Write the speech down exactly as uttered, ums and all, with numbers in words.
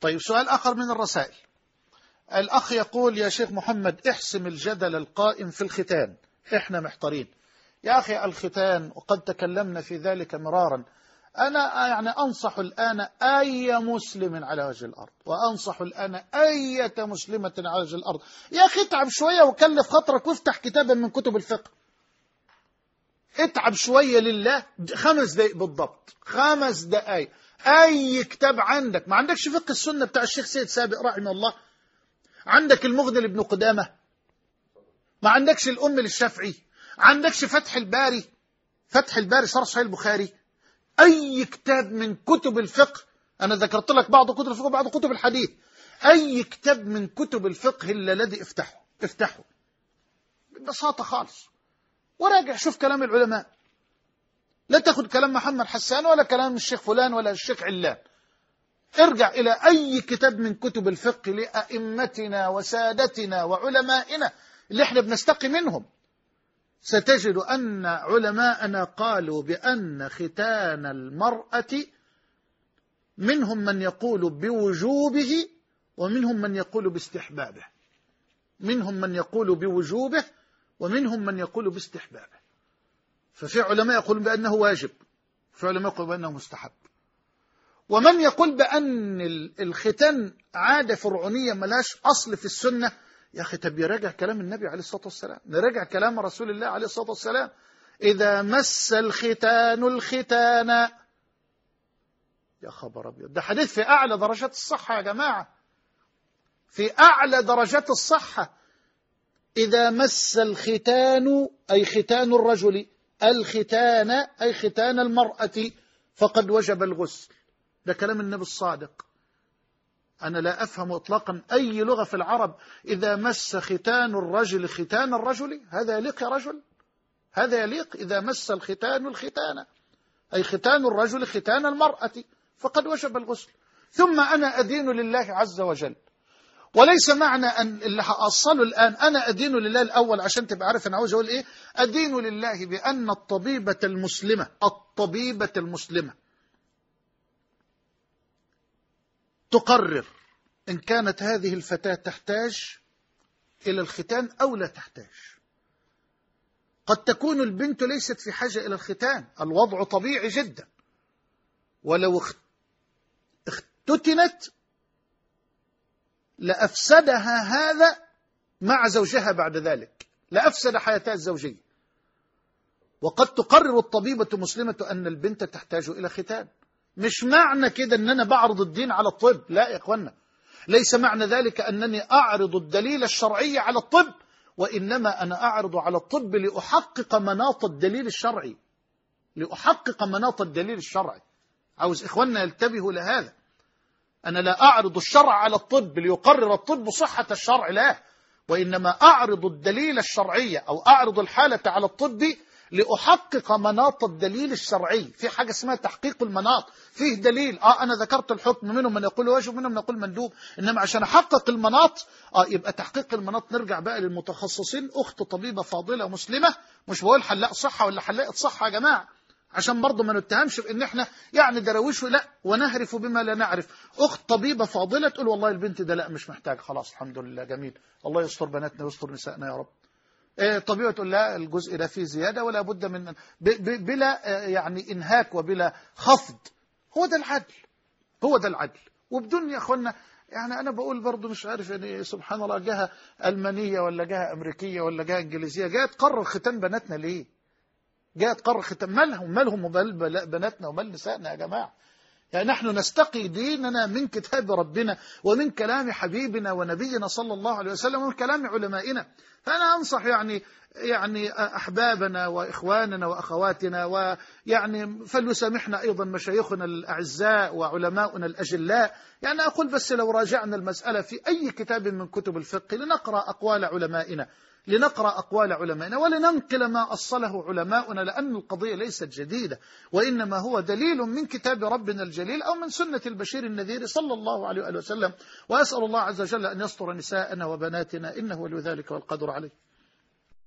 طيب سؤال آخر من الرسائل. الأخ يقول: يا شيخ محمد احسم الجدل القائم في الختان، إحنا محتارين. يا أخي الختان وقد تكلمنا في ذلك مرارا، أنا يعني أنصح الآن أي مسلم على وجه الأرض، وأنصح الآن أية مسلمة على وجه الأرض، يا أخي اتعب شوية وكلف خاطرك وافتح كتابا من كتب الفقه. اتعب شوية لله، خمس دقائق بالضبط، خمس دقائق أي كتاب عندك. ما عندكش فقه السنة بتاع الشيخ سيد سابق رحمه الله؟ عندك المغني لابن قدامة؟ ما عندكش الأم للشافعي؟ عندكش فتح الباري، فتح الباري شرح صحيح البخاري؟ أي كتاب من كتب الفقه، أنا ذكرت لك بعض كتب الفقه وبعض كتب الحديث، أي كتاب من كتب الفقه إلا الذي افتحه افتحه ببساطة خالص وراجع شوف كلام العلماء. لا تأخذ كلام محمد حسان ولا كلام الشيخ فلان ولا الشيخ علان، ارجع إلى أي كتاب من كتب الفقه لأئمتنا وسادتنا وعلمائنا اللي احنا بنستقي منهم، ستجد أن علماءنا قالوا بأن ختان المرأة منهم من يقول بوجوبه ومنهم من يقول باستحبابه، منهم من يقول بوجوبه ومنهم من يقول باستحبابه. ففي علماء يقولون بأنه واجب، في علماء يقولون بأنه مستحب، ومن يقول بأن الختان عادة فرعونية ملاش أصل في السنة. يا أخي طب يراجع كلام النبي عليه الصلاة والسلام، نراجع كلام رسول الله عليه الصلاة والسلام: إذا مس الختان الختان. يا خبر أبيض، ده حديث في أعلى درجات الصحة يا جماعة، في أعلى درجات الصحة. إذا مس الختان أي ختان الرجل الختان أي ختان المرأة فقد وجب الغسل. ده كلام النبي الصادق. أنا لا أفهم إطلاقا أي لغة في العرب إذا مس ختان الرجل ختان الرجل، هذا يليق يا رجل؟ هذا يليق؟ إذا مس الختان الختان أي ختان الرجل ختان المرأة فقد وجب الغسل. ثم أنا أدين لله عز وجل، وليس معنى أن اللي هأصله الآن أنا أدين لله الأول عشان تبقى عارف أنا عاوز أقول إيه. أدين لله بأن الطبيبة المسلمة الطبيبة المسلمة تقرر إن كانت هذه الفتاة تحتاج إلى الختان أو لا تحتاج. قد تكون البنت ليست في حاجة إلى الختان، الوضع طبيعي جدا، ولو اختتنت لأفسدها هذا مع زوجها بعد ذلك، لأفسد حياتها الزوجية. وقد تقرر الطبيبة مسلمة أن البنت تحتاج إلى ختان. مش معنى كده أن أنا بعرض الدين على الطب، لا يا إخوانا، ليس معنى ذلك أنني أعرض الدليل الشرعي على الطب، وإنما أنا أعرض على الطب لأحقق مناط الدليل الشرعي، لأحقق مناط الدليل الشرعي. عاوز إخواننا ينتبهوا لهذا. أنا لا أعرض الشرع على الطب ليقرر الطب صحة الشرع، لا، وإنما أعرض الدليل الشرعي أو أعرض الحالة على الطب لأحقق مناط الدليل الشرعي. في حاجة اسمها تحقيق المناط، فيه دليل آه أنا ذكرت الحكم، منهم من يقول واجب ومنهم من يقول مندوب، إنما عشان أحقق المناط آه يبقى تحقيق المناط نرجع بقى للمتخصصين. أخت طبيبة فاضلة مسلمة، مش بقول حلاق صحة ولا حلاقة صحة يا جماعة، عشان برضه ما نتهمش بإن إحنا يعني درويش، لا، ونهرف بما لا نعرف. أخت طبيبة فاضلة تقول والله البنت ده لا مش محتاج، خلاص الحمد لله جميل، الله يستر بناتنا ويستر نسائنا يا رب. إيه طبيعة تقول لا الجزء ده فيه زيادة ولا بد من بلا يعني إنهاك وبلا خفض. هو ده العدل، هو ده العدل. وبدون يا أخوانا يعني أنا بقول برضو مش عارف يعني سبحان الله، جهة ألمانية ولا جهة أمريكية ولا جهة إنجليزية جاء تقرر ختان بناتنا ليه؟ جاء تقرر ختان مالهم مالهم ومال بناتنا ومال نسائنا يا جماعة؟ يعني نحن نستقي ديننا من كتاب ربنا ومن كلام حبيبنا ونبينا صلى الله عليه وسلم ومن كلام علمائنا. فأنا أنصح يعني يعني أحبابنا وإخواننا وأخواتنا، ويعني فليسامحنا أيضا مشايخنا الأعزاء وعلماؤنا الأجلاء. يعني أقول بس لو راجعنا المسألة في أي كتاب من كتب الفقه لنقرأ أقوال علمائنا، لنقرأ أقوال علمائنا ولننقل ما أصله علماؤنا، لأن القضية ليست جديدة، وإنما هو دليل من كتاب ربنا الجليل أو من سنة البشير النذير صلى الله عليه وسلم. وأسأل الله عز وجل أن يستر نساءنا وبناتنا إنه ولي ذلك والقدر عليه.